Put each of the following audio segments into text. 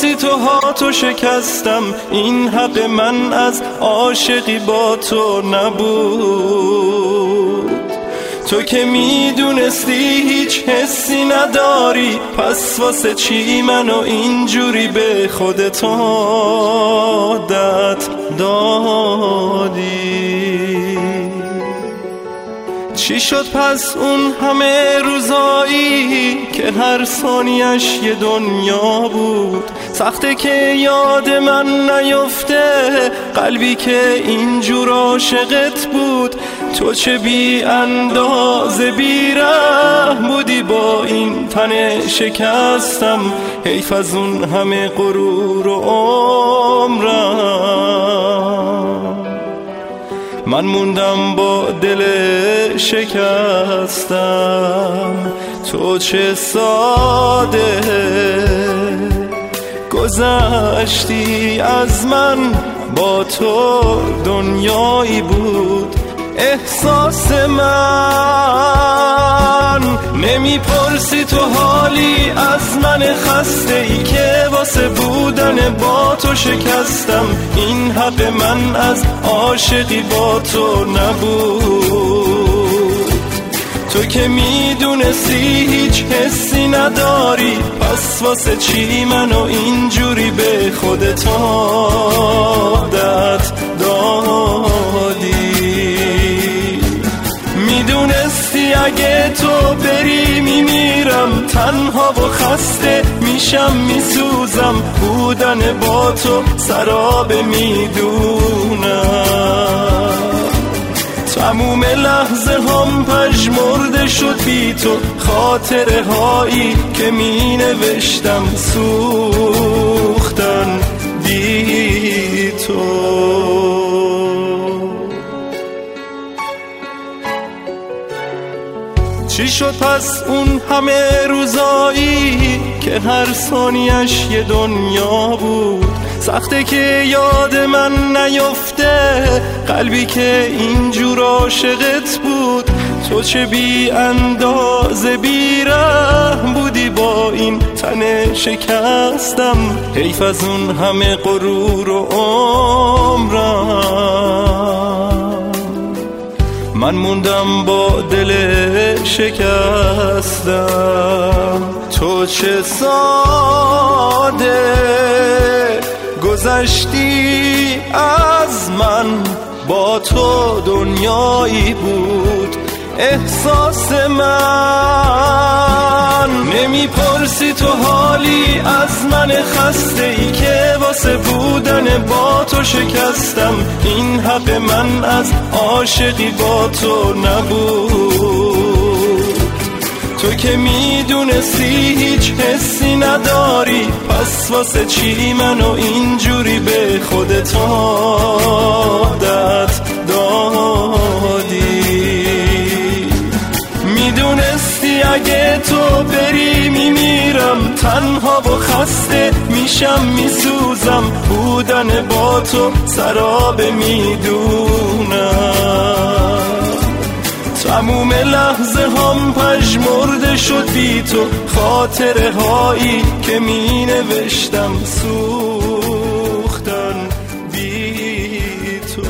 میپرسی تو ها تو شکستم، این حق من از عاشقی با تو نبود. تو که میدونستی هیچ حسی نداری، پس واسه چی منو اینجوری به خودت عادت دادی؟ چی شد پس اون همه روزایی که هر ثانیش یه دنیا بود؟ سخته که یاد من نیفته قلبی که اینجور عاشقت بود. تو چه بی اندازه بی رحم بودی با این تن شکستم، حیف از اون همه غرور و عمرم. من موندم با دل شکستم، تو چه ساده گذشتی از من، با تو دنیایی بود احساس من. نمیپرسی تو حالی از من خسته ای که واسه بودن با تو شکستم، این حق من از عاشقی با تو نبود. تو که میدونستی هیچ حسی نداری، پس واسه چی منو اینجوری به خودت عادت دادی؟ میدونستی اگه تو بری میمیرم، تنها و خسته میشم میسوزم، بودن با تو سراب میدونم. تموم لحظه هم پژمرده شد بی تو، خاطره هایی که می نوشتم سوختن بی تو. چی شد پس اون همه روزایی که هر ثانیش یه دنیا بود؟ سخته که یاد من نیفته قلبی که اینجور عاشقت بود. تو چه بی اندازه بی رحم بودی با این تن شکستم، حیف از اون همه غرور و عمرم. من موندم با دل شکستم، تو چه ساده گذشتی از من، با تو دنیایی بود احساس من. نمیپرسی تو حالی از من خسته ای که واسه بودن با تو شکستم، این حق من از عاشقی با تو نبود. تو که میدونستی هیچ حسی نداری، پس واسه چی منو اینجوری به خودت عادت دادی؟ میدونستی اگه تو بری میمیرم، تنها و خسته میشم میسوزم، بودن با تو سراب میدونم. تموم لحظه هم پژمرده شد بی تو، خاطره هایی که می نوشتم سوختن بی تو.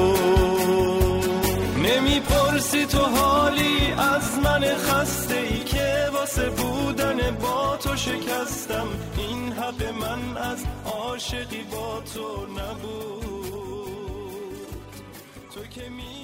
نمیپرسی تو حالی از من خسته ای که واسه بودن با تو شکستم، این حق من از عاشقی با تو نبود. تو که